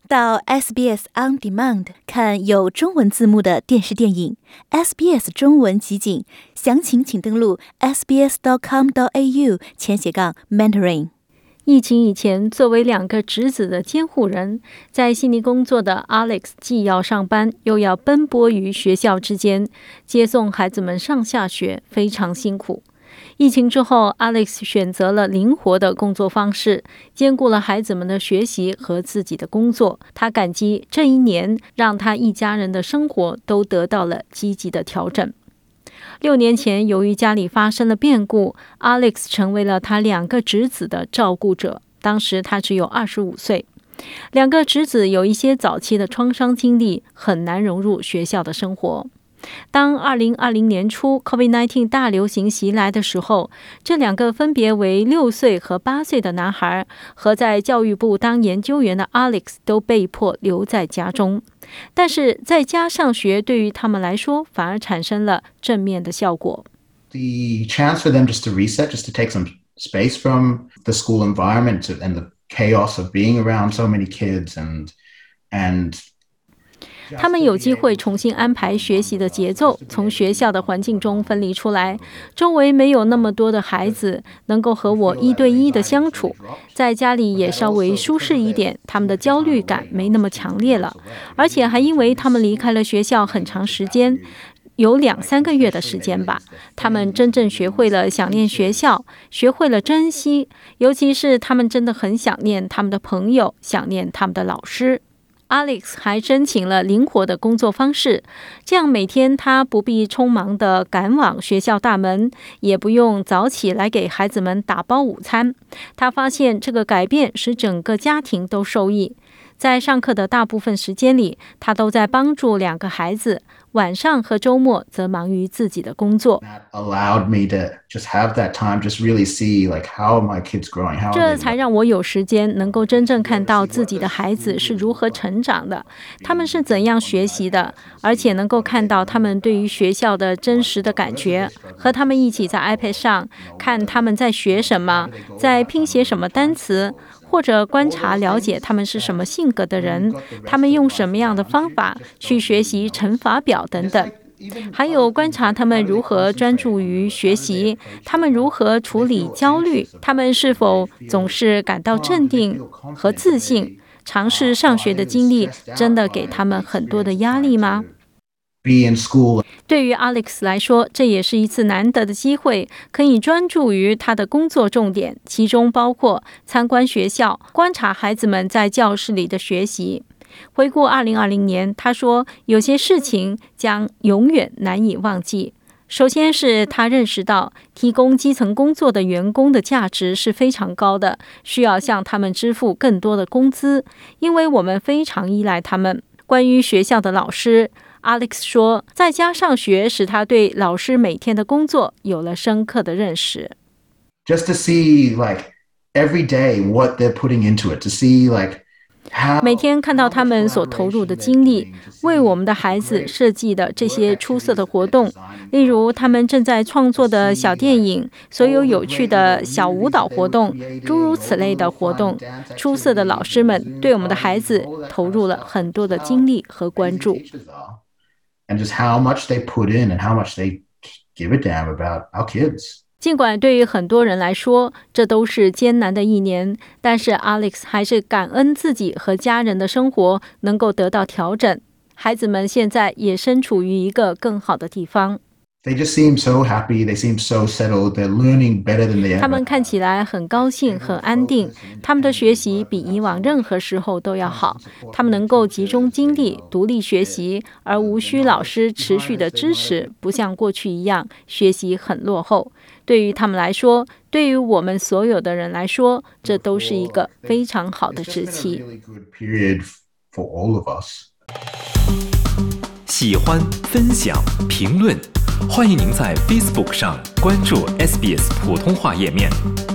到 SBS On Demand 看有中文字幕的电视电影 SBS 中文集锦，详情请登录 sbs.com.au/Mandarin。 疫情以前，作为2个侄子的监护人，在悉尼工作的 Alex 既要上班，又要奔波于学校之间，接送孩子们上下学，非常辛苦。疫情之后 ，Alex 选择了灵活的工作方式，兼顾了孩子们的学习和自己的工作。他感激这一年让他一家人的生活都得到了积极的调整。6年前，由于家里发生了变故 ，Alex 成为了他2个侄子的照顾者。当时他只有25岁。2个侄子有一些早期的创伤经历，很难融入学校的生活。当2020年初 COVID-19 大流行袭来的时候，这2个分别为6岁和8岁的男孩和在教育部当研究员的 Alex 都被迫留在家中。但是在家上学对于他们来说反而产生了正面的效果。 The chance for them just to reset, just to take some space from the school environment and the chaos of being around so many kids and 他们有机会重新安排学习的节奏，从学校的环境中分离出来，周围没有那么多的孩子，能够和我1对1的相处，在家里也稍微舒适一点，他们的焦虑感没那么强烈了，而且还因为他们离开了学校很长时间，有2-3个月的时间吧，他们真正学会了想念学校，学会了珍惜，尤其是他们真的很想念他们的朋友，想念他们的老师。Alex 还申请了灵活的工作方式，这样每天他不必匆忙地赶往学校大门，也不用早起来给孩子们打包午餐。他发现这个改变使整个家庭都受益。在上课的大部分时间里，他都在帮助2个孩子，晚上和周末则忙于自己的工作。这才让我有时间能够真正看到自己的孩子是如何成长的，他们是怎样学习的，而且能够看到他们对于学校的真实的感觉，和他们一起在 iPad 上看他们在学什么，在拼写什么单词，或者观察了解他们是什么性格的人，他们用什么样的方法去学习乘法表等等，还有观察他们如何专注于学习，他们如何处理焦虑，他们是否总是感到镇定和自信，尝试上学的经历真的给他们很多的压力吗？对于 Alex 来说，这也是一次难得的机会，可以专注于他的工作重点，其中包括参观学校，观察孩子们在教室里的学习。回顾2020年，他说有些事情将永远难以忘记。首先是他认识到提供基层工作的员工的价值是非常高的，需要向他们支付更多的工资，因为我们非常依赖他们。关于学校的老师， Alex 说在家上学使他对老师每天的工作有了深刻的认识。 Just to see every day what they're putting into it, to see 每天看到他们所投入的精力，为我们的孩子设计的这些出色的活动，例如他们正在创作的小电影，所有有趣的小舞蹈活动，诸如此类的活动。出色的老师们对我们的孩子投入了很多的精力和关注。 And just how much they put in and how much they give a damn about our kids. 尽管对于很多人来说，这都是艰难的一年，但是 Alex 还是感恩自己和家人的生活能够得到调整。孩子们现在也身处于一个更好的地方。 They just seem so happy, they seem so settled, they're learning better than they ever. 他们看起来很高兴，很安定，他们的学习比以往任何时候都要好，他们能够集中精力独立学习，而无需老师持续的支持，不像过去一样学习很落后。对于他们来说，对于我们所有的人来说，这都是一个非常好的时期。 喜欢、分享、评论，欢迎您在 Facebook 上关注 SBS 普通话页面。